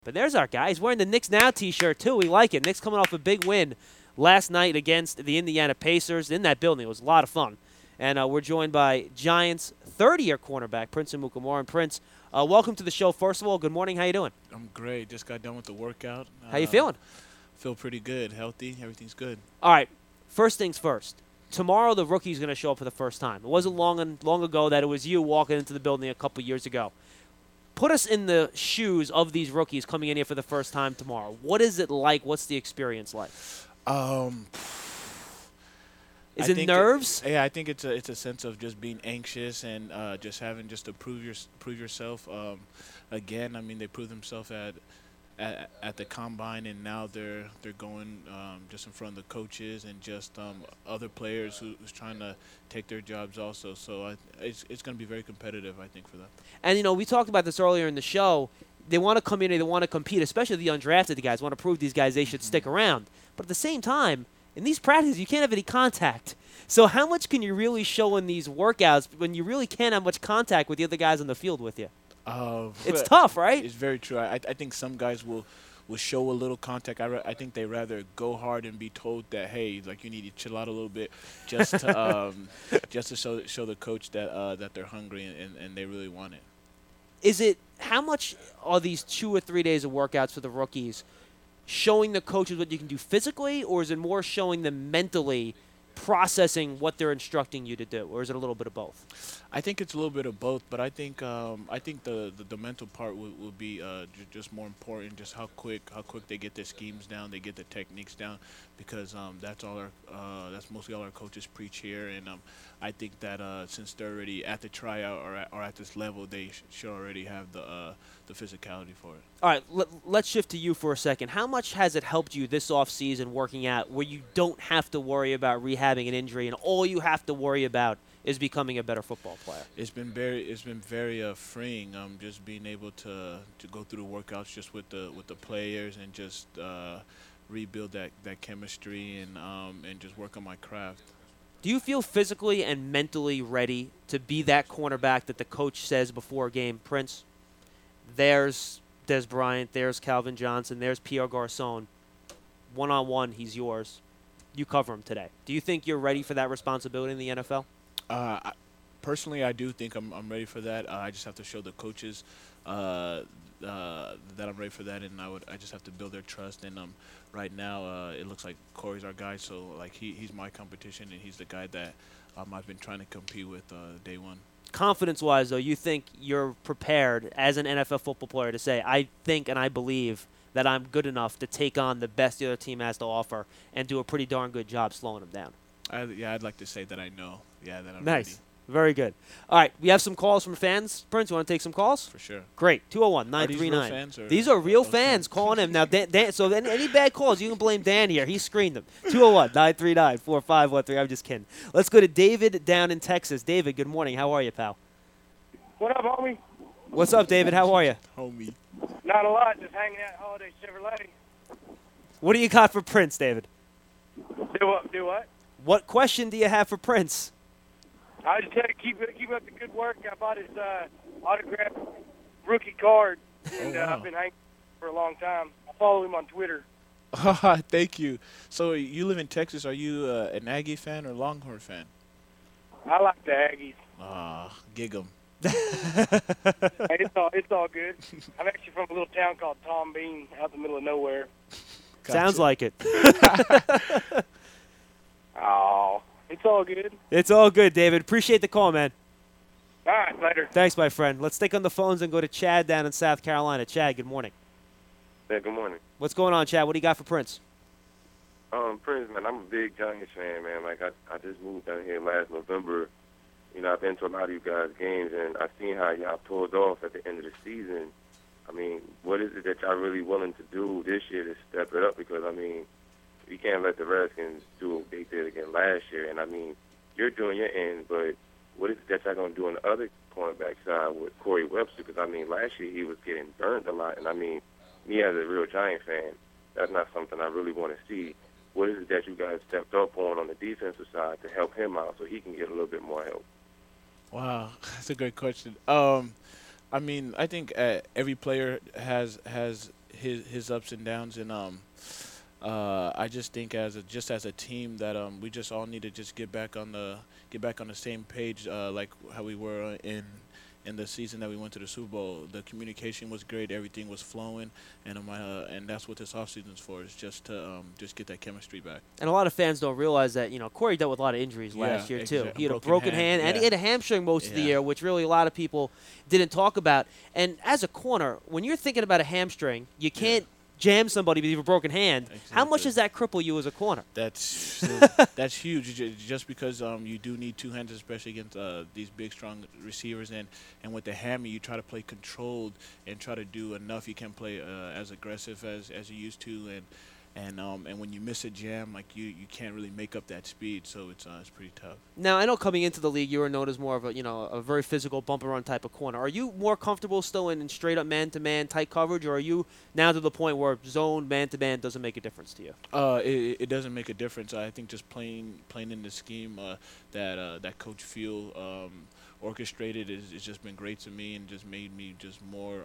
But there's our guy. He's wearing the Knicks Now t-shirt, too. We like it. Knicks coming off a big win last night against the Indiana Pacers in that building. It was a lot of fun. And we're joined by Giants' third-year cornerback, Prince Amukamara. And Prince, welcome to the show. First of all, good morning. How you doing? I'm great. Just got done with the workout. How you feeling? Feel pretty good. Healthy. Everything's good. All right. First things first. Tomorrow, the rookie's going to show up for the first time. It wasn't long ago that it was you walking into the building a couple years ago. Put us in the shoes of these rookies coming in here for the first time tomorrow. What is it like? What's the experience like? Is it nerves? I think it's a sense of just being anxious and just having to prove yourself. Again, I mean, they proved themselves at the combine, and now they're going just in front of the coaches and just other players who's trying to take their jobs also. So it's going to be very competitive, I think, for them. And, you know, we talked about this earlier in the show. They want to come in and they want to compete, especially the undrafted guys. Want to prove these guys they should stick around. But at the same time, in these practices, you can't have any contact. So how much can you really show in these workouts when you really can't have much contact with the other guys on the field with you? It's tough, right? It's very true. I think some guys will show a little contact. I think they rather go hard and be told that, hey, like, you need to chill out a little bit, just to just to show the coach that they're hungry and they really want it. How much are these 2 or 3 days of workouts for the rookies showing the coaches what you can do physically, or is it more showing them mentally processing what they're instructing you to do, or is it a little bit of both? I think it's a little bit of both, but I think the mental part will be just more important. Just how quick they get their schemes down, they get the techniques down, because that's mostly all our coaches preach here. And I think that since they're already at the tryout or at this level, they should already have the physicality for it. All right, let's shift to you for a second. How much has it helped you this offseason working out where you don't have to worry about rehabbing an injury and all you have to worry about is becoming a better football player? It's been very freeing. Just being able to go through the workouts just with the players and just rebuild that chemistry and just work on my craft. Do you feel physically and mentally ready to be that cornerback that the coach says before a game, Prince? There's Des Bryant, there's Calvin Johnson, there's Pierre Garçon. One-on-one, he's yours. You cover him today. Do you think you're ready for that responsibility in the NFL? Personally, I do think I'm ready for that. I just have to show the coaches that I'm ready for that, and I just have to build their trust. And right now, it looks like Corey's our guy, so like he's my competition, and he's the guy that I've been trying to compete with day one. Confidence-wise, though, you think you're prepared as an NFL football player to say, I think and I believe that I'm good enough to take on the best the other team has to offer and do a pretty darn good job slowing them down? I'd like to say that I know. Yeah, that I'm nice. ready. Very good. All right, we have some calls from fans. Prince, you want to take some calls? For sure. Great. 201-939. These are real fans calling him. Now, Dan, so any bad calls, you can blame Dan here. He screened them. 201-939-4513. I'm just kidding. Let's go to David down in Texas. David, good morning. How are you, pal? What up, homie? What's up, David? How are you? Homie. Not a lot, just hanging out at Holiday Chevrolet. What do you got for Prince, David? Do what? What question do you have for Prince? I just had to keep up the good work. I bought his autographed rookie card, and I've been hanging for a long time. I follow him on Twitter. Thank you. So you live in Texas. Are you an Aggie fan or Longhorn fan? I like the Aggies. Gig 'em. Hey, it's all good. I'm actually from a little town called Tom Bean, out in the middle of nowhere. Gotcha. Sounds like it. Oh, it's all good. It's all good, David. Appreciate the call, man. All right, later. Thanks, my friend. Let's stick on the phones and go to Chad down in South Carolina. Chad, good morning. Yeah, good morning. What's going on, Chad? What do you got for Prince? Prince, man, I'm a big Giants fan, man. Like, I just moved down here last November. You know, I've been to a lot of you guys' games, and I've seen how y'all pulled off at the end of the season. I mean, what is it that y'all really willing to do this year to step it up? Because, I mean, you can't let the Redskins do what they did again last year. And, I mean, you're doing your end, but what is it that y'all going to do on the other cornerback side with Corey Webster? Because, I mean, last year he was getting burned a lot. And, I mean, me as a real Giant fan, that's not something I really want to see. What is it that you guys stepped up on the defensive side to help him out so he can get a little bit more help? Wow, that's a great question. I mean, I think every player has his ups and downs, and I just think as a team that we just all need to just get back on the same page, like how we were in the season that we went to the Super Bowl. The communication was great, everything was flowing, and that's what this offseason is for, is just to just get that chemistry back. And a lot of fans don't realize that, Corey dealt with a lot of injuries last year, too. He had a broken hand, and he had a hamstring most of the year, which really a lot of people didn't talk about. And as a corner, when you're thinking about a hamstring, you can't jam somebody with a broken hand. Exactly. How much does that cripple you as a corner? That's huge. Just because you do need two hands, especially against these big, strong receivers, and with the hammy, you try to play controlled and try to do enough. You can't play as aggressive as you used to, and when you miss a jam, like you can't really make up that speed. So it's pretty tough. Now, I know coming into the league, you were known as more of a very physical bump and run type of corner. Are you more comfortable still in straight up man-to-man tight coverage, or are you now to the point where zone man-to-man doesn't make a difference to you? It doesn't make a difference. I think just playing in the scheme that Coach Field orchestrated has just been great to me, and just made me just more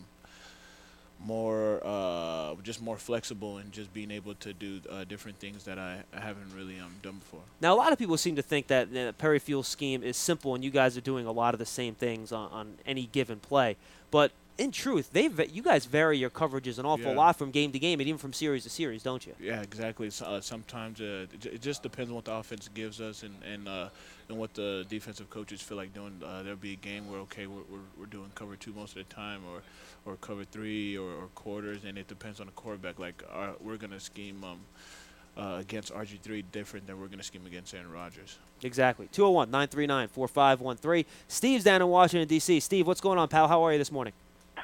flexible, and just being able to do different things that I haven't really done before. Now, a lot of people seem to think that Perry Field's scheme is simple, and you guys are doing a lot of the same things on any given play. But in truth, you guys vary your coverages an awful lot from game to game, and even from series to series, don't you? Yeah, exactly. Sometimes it just depends on what the offense gives us, and what the defensive coaches feel like doing. There'll be a game where we're doing cover 2 most of the time, or cover 3 or quarters, and it depends on the quarterback. Like we're gonna scheme against RG3 different than we're gonna scheme against Aaron Rodgers. Exactly. 201-939-4513. Steve's down in Washington D.C. Steve, what's going on, pal? How are you this morning?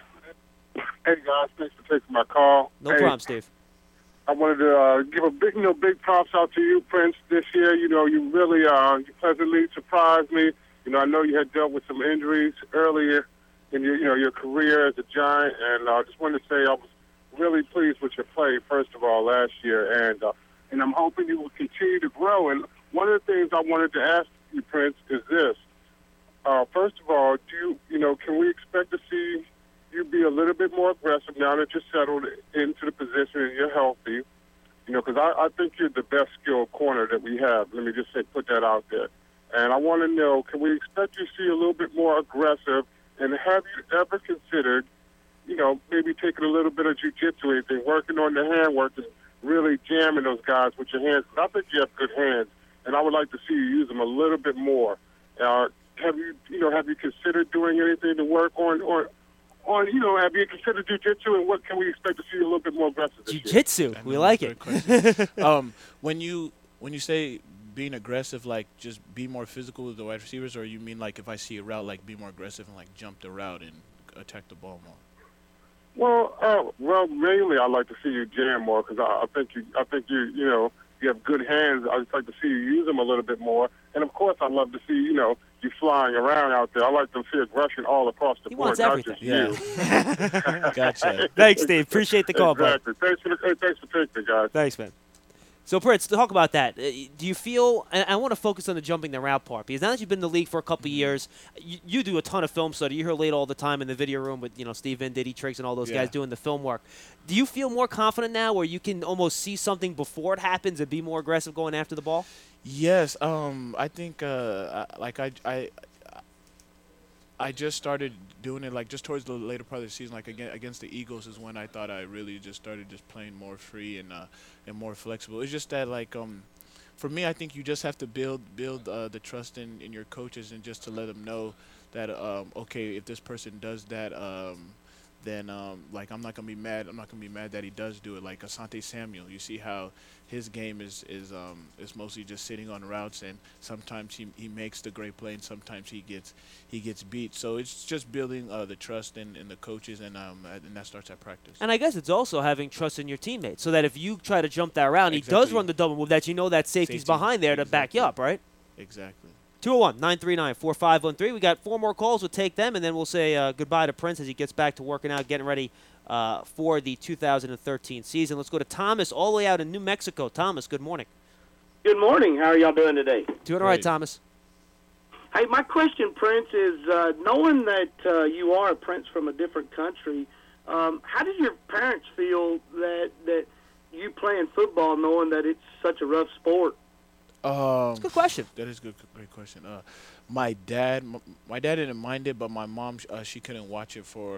Hey guys, thanks for taking my call. No problem, Steve. I wanted to give a big props out to you, Prince, this year. You really you pleasantly surprised me. I know you had dealt with some injuries earlier in your career as a Giant, and I just wanted to say I was really pleased with your play, first of all, last year, and I'm hoping you will continue to grow. And one of the things I wanted to ask you, Prince, is this. First of all, can we expect to see you be a little bit more aggressive now that you're settled into the position and you're healthy? Because I think you're the best skilled corner that we have. Let me just put that out there. And I want to know, can we expect you to see a little bit more aggressive? And have you ever considered, maybe taking a little bit of jiu-jitsu, anything, working on the handwork and really jamming those guys with your hands? But I think you have good hands, and I would like to see you use them a little bit more. Have you considered doing anything to work on, have you considered jiu-jitsu, and what can we expect to see a little bit more aggressive this year? Jiu-jitsu, we like it. When you say being aggressive, like just be more physical with the wide receivers, or you mean like if I see a route, like be more aggressive and like jump the route and attack the ball more? Well, mainly I like to see you jam more, because I think you have good hands. I just like to see you use them a little bit more, and of course I love to see you flying around out there. I like to see aggression all across the board. He wants everything. Yeah. Gotcha. Thanks, Steve. Appreciate the call, exactly. Thanks for taking it, guys. Thanks, man. So, Prince, talk about that. Do you feel – and I want to focus on the jumping the route part, because now that you've been in the league for a couple of years, you do a ton of film study. You're here late all the time in the video room with, Steve Vin, Diddy Triggs, and all those guys doing the film work. Do you feel more confident now where you can almost see something before it happens and be more aggressive going after the ball? Yes. I think I just started doing it like just towards the later part of the season, like against the Eagles is when I thought I really just started just playing more free and more flexible. It's just that for me, I think you just have to build the trust in your coaches, and just to let them know that okay, if this person does that, then I'm not gonna be mad. I'm not gonna be mad that he does do it. Like Asante Samuel, you see how his game is mostly just sitting on routes, and sometimes he makes the great play, and sometimes he gets beat. So it's just building the trust in the coaches, and that starts at practice. And I guess it's also having trust in your teammates, so that if you try to jump that route and he does run the double move, that that safety's behind there to back you up, right? Exactly. 201-939-4513. We got 4 more calls. We'll take them, and then we'll say goodbye to Prince as he gets back to working out, getting ready for the 2013 season. Let's go to Thomas all the way out in New Mexico. Thomas, good morning. Good morning. How are y'all doing today? Doing all right, Thomas. Hey, my question, Prince, is knowing that you are a Prince from a different country, How did your parents feel that you playing football, knowing that it's such a rough sport? That's a good question. That is great question. My dad didn't mind it, but my mom, she couldn't watch it for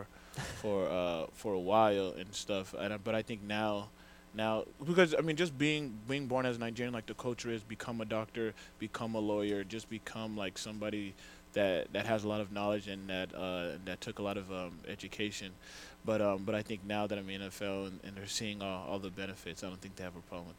a while and stuff. But I think now, because I mean, just being born as a Nigerian, like the culture is, become a doctor, become a lawyer, just become like somebody that has a lot of knowledge and that took a lot of education. But I think now that I'm in NFL and they're seeing all the benefits, I don't think they have a problem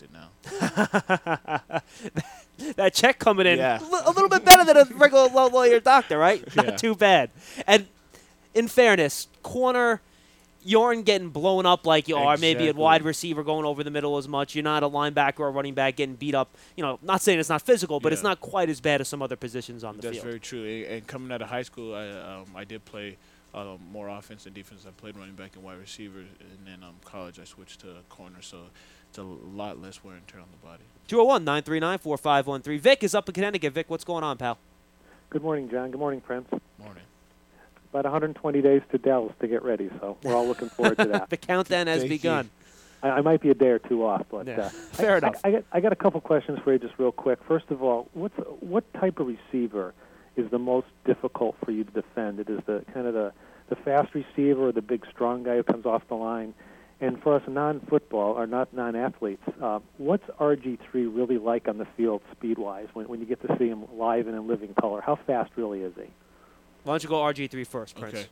with it now. That check coming in, Yeah. a little bit better than a regular lawyer doctor, right? Not Yeah. too bad. And in fairness, corner, you aren't getting blown up like you are maybe at Exactly. wide receiver going over the middle as much. You're not a linebacker or a running back getting beat up. Not saying it's not physical, but it's Yeah. not quite as bad as some other positions on the That's field. very true. And coming out of high school, I did play more offense and defense. I played running back and wide receiver, and then college I switched to corner, so it's a lot less wear and tear on the body. 201-939-4513. Vic is up in Connecticut. Vic, what's going on, pal? Good morning, John. Good morning, Prince. Morning. About 120 days to Dallas to get ready, so we're all looking forward to that. The countdown has Thank you. begun. I might be a day or two off, but Yeah. Fair enough. I got a couple questions for you, just real quick. First of all, what type of receiver is the most difficult for you to defend? It is the kind of the fast receiver or the big strong guy who comes off the line. And for us non-football or not non-athletes, what's RG3 really like on the field speed-wise when you get to see him live and in living color? How fast really is he? Why don't you go RG3 first, Prince? Okay.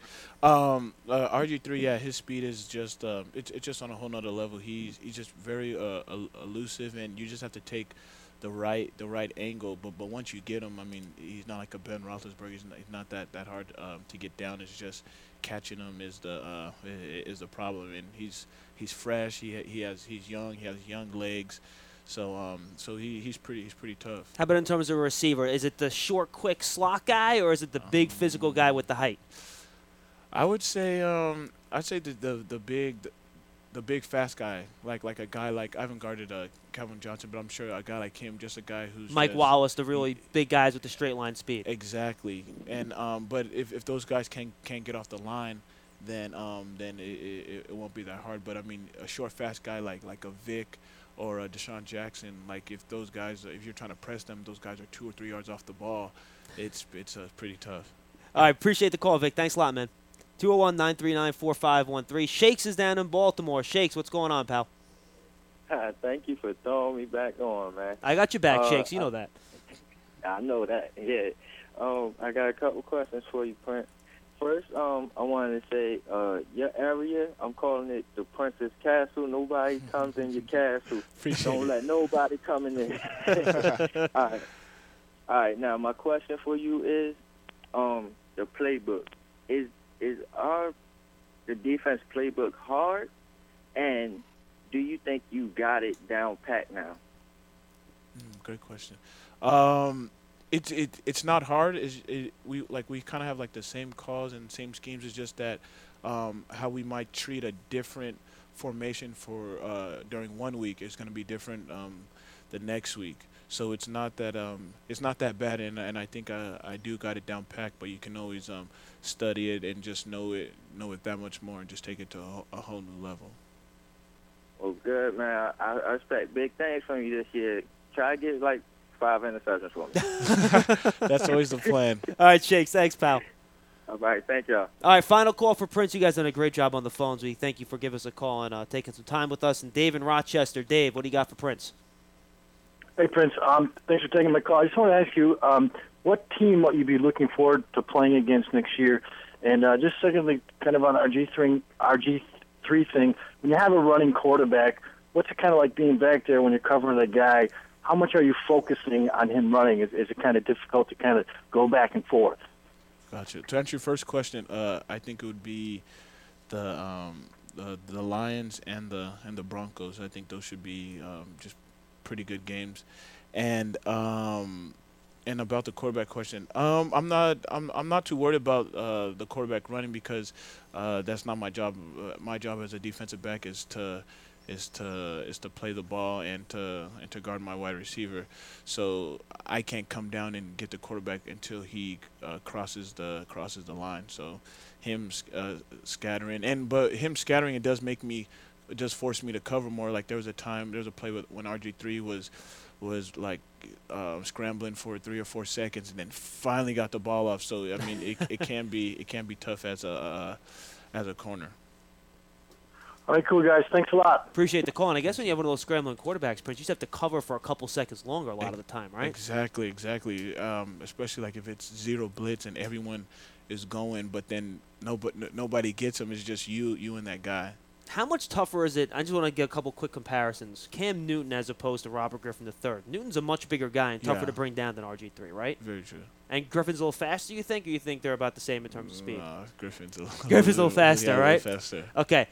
RG3, yeah, his speed is just it's just on a whole nother level. He's just very elusive, and you just have to take the right angle. But once you get him, I mean, he's not like a Ben Roethlisberger. He's not that hard to get down. It's just catching him is the problem. And he's fresh. He's young. He has young legs. So he's pretty tough. How about in terms of a receiver? Is it the short, quick slot guy, or is it the big physical guy with the height? I would say I'd say the big fast guy, like a guy like I haven't guarded Calvin Johnson, but I'm sure a guy like him, just a guy who's Mike just, Wallace, the really big guys with the straight line speed. Exactly. And but if those guys can't get off the line, then it won't be that hard. But I mean, a short fast guy like a Vic or a Deshaun Jackson, like if you're trying to press them, those guys are 2 or 3 yards off the ball. It's pretty tough. All right, appreciate the call, Vic. Thanks a lot, man. 201-939-4513. Shakes is down in Baltimore. Shakes, what's going on, pal? Thank you for throwing me back on, man. I got your back, Shakes. You know that. I know that, yeah. I got a couple questions for you, Prince. First, I wanted to say, your area, I'm calling it the Prince's Castle. Nobody comes in your castle. Don't let nobody come in there. All right. Now, my question for you is, the playbook. Is the defense playbook hard? And do you think you got it down pat now? Great question. It's not hard. We kind of have like the same calls and same schemes. It's just that how we might treat a different formation for during 1 week is going to be different the next week. So it's not that bad, and I think I do got it down packed. But you can always study it and just know it that much more, and just take it to a whole new level. Well, good, man. I expect big things from you this year. Try to get like 5 interceptions for me. That's always the plan. All right, Shakes. Thanks, pal. All right, thank y'all. All right, final call for Prince. You guys done a great job on the phones. We thank you for giving us a call and taking some time with us. And Dave in Rochester. Dave, what do you got for Prince? Hey, Prince. Thanks for taking my call. I just want to ask you, what team might you be looking forward to playing against next year? And just secondly, kind of on RG3 thing, when you have a running quarterback, what's it kind of like being back there when you're covering the guy? How much are you focusing on him running? Is it kind of difficult to kind of go back and forth? Gotcha. To answer your first question, I think it would be the Lions and the Broncos. I think those should be just pretty good games. And about the quarterback question, I'm not too worried about the quarterback running because that's not my job. My job as a defensive back is to is to play the ball and to guard my wide receiver. So I can't come down and get the quarterback until he crosses the line. So him scattering, but him scattering, it does force me to cover more. Like there was a play when RG3 was like scrambling for 3 or 4 seconds and then finally got the ball off. So I mean, it can be tough as a corner. All right, cool, guys. Thanks a lot. Appreciate the call. And I guess when you have one of those scrambling quarterbacks, Prince, you just have to cover for a couple seconds longer a lot of the time, right? Exactly. Especially like if it's zero blitz and everyone is going, but then nobody gets them. It's just you and that guy. How much tougher is it? I just want to get a couple quick comparisons. Cam Newton as opposed to Robert Griffin III. Newton's a much bigger guy and tougher to bring down than RG3, right? Very true. And Griffin's a little faster, you think, or you think they're about the same in terms of speed? Griffin's a little faster, right? A little faster. Okay.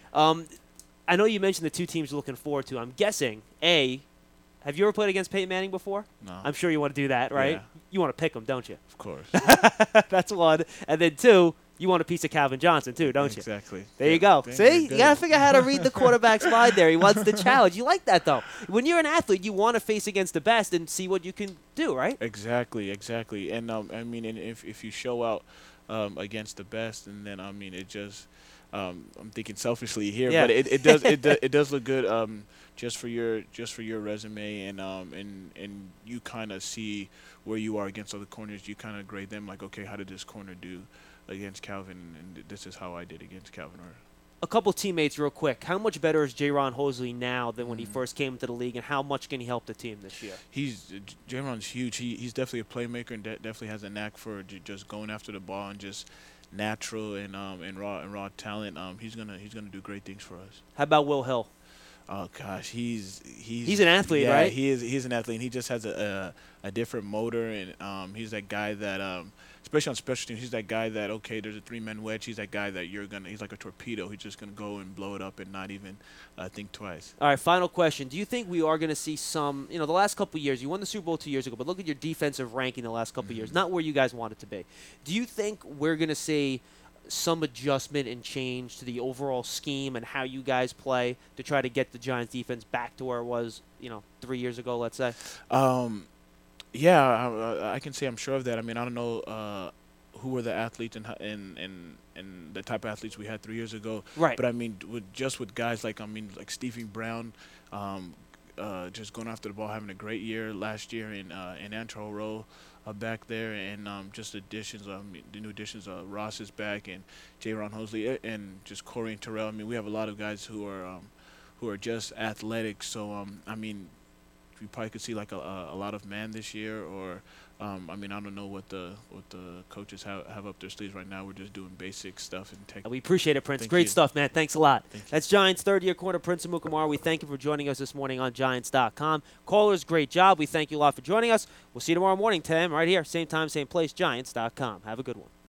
I know you mentioned the two teams you're looking forward to. I'm guessing, A, have you ever played against Peyton Manning before? No. I'm sure you want to do that, right? Yeah. You want to pick him, don't you? Of course. That's one. And then two, you want a piece of Calvin Johnson too, don't you? Exactly. There you go. See? You got to figure out how to read the quarterback's mind there. He wants the challenge. You like that, though. When you're an athlete, you want to face against the best and see what you can do, right? Exactly. And, I mean, and if you show out against the best, and then, I mean, it just I'm thinking selfishly here, but it does look good just for your resume, and you kind of see where you are against other corners. You kind of grade them like, okay, how did this corner do against Calvin, and this is how I did against Calvin. A couple teammates real quick. How much better is Jaron Hosley now than when he first came into the league, and how much can he help the team this year? Jaron's huge. He's definitely a playmaker and definitely has a knack for just going after the ball and just natural and raw talent. He's gonna do great things for us. How about Will Hill? Oh gosh, he's an athlete, right? He's an athlete. And he just has a different motor, and he's that guy that especially on special teams, he's that guy that, okay, there's a 3-man wedge. He's that guy that he's like a torpedo. He's just gonna go and blow it up and not even think twice. All right, final question. Do you think we are gonna see some? The last couple of years, you won the Super Bowl 2 years ago, but look at your defensive ranking the last couple of years. Not where you guys want it to be. Do you think we're gonna see some adjustment and change to the overall scheme and how you guys play to try to get the Giants defense back to where it was, 3 years ago, let's say? Yeah, I can say I'm sure of that. I mean, I don't know who were the athletes and the type of athletes we had 3 years ago. Right. But I mean, with guys like Stephen Brown, just going after the ball, having a great year last year, and Antrell Rowe back there, and just the new additions. Ross is back, and Jaron Hosley, and just Corey and Terrell. I mean, we have a lot of guys who are just athletic. So I mean, we probably could see like a lot of man this year, or I mean, I don't know what the coaches have up their sleeves right now. We're just doing basic stuff and tech. We appreciate it, Prince. Great stuff, man. Thanks a lot. That's Giants third-year corner Prince Amukamara. We thank you for joining us this morning on Giants.com. Callers, great job. We thank you a lot for joining us. We'll see you tomorrow morning, 10 right here, same time, same place, Giants.com. Have a good one.